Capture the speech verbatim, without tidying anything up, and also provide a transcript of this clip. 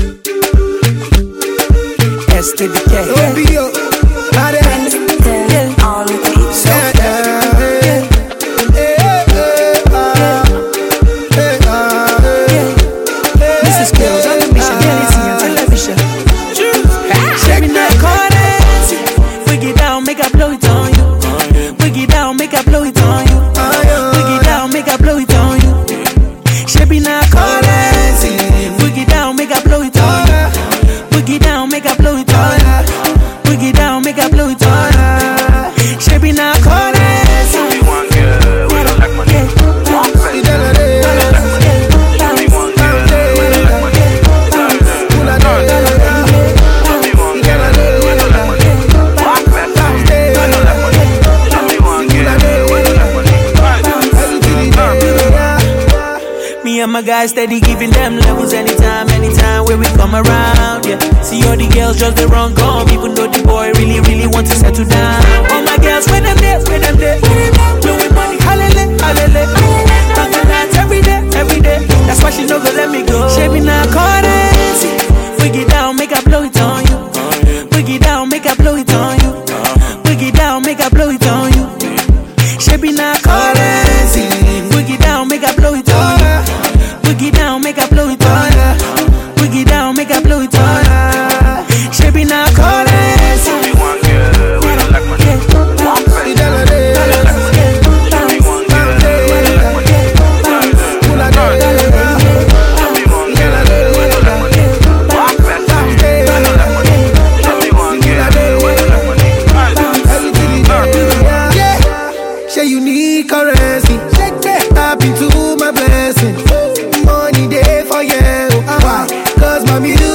S to the K. O B O. On the beat. So Missus Skills on the mission, Galaxy and television. Check me now, currency. Wiggy down, make I blow it on you. Wiggy down, make I blow it on you. Wiggy down, make I blow it on you. Shabby now, currency. Wiggy down, make I blow it on you. Wiggy down, make I blow it on you. Wiggy down, make I blow it on you. Shabby now, currency. We want girl, we don't like money. Walk fast, we don't like money. We want girl, we don't like money. We want girl, we don't like money. Walk fast, we don't like money. We want girl, we don't like money. Me and my guys steady giving them levels anytime, anytime where we come around, yeah. See all the girls just they run gone, even though the boy really, really want to settle down. All my girls, where them there, where them there, blowing money, hallelujah, hallelujah. Talking nights every day, every day. That's why she no go let me go. Shaving now, currency. Wiggy down, make I blow it on you. Wiggy down, make I blow it on you. Wiggy down, make I blow it on you. Shaving now, currency. Wiggy down, make I blow it on you. Wiggy down, make I blow it on you. Wiggy down, make I blow it on you. Shabby now, currency. We want girl, we don't like money. Walk fast, we don't like money. We want girl, we don't like money. We want girl, we don't like money. Walk fast, we don't like money. We want girl, we don't like money. Yeah, say you need currency. Tap into my blessing. Money day for you. Why? Cause my music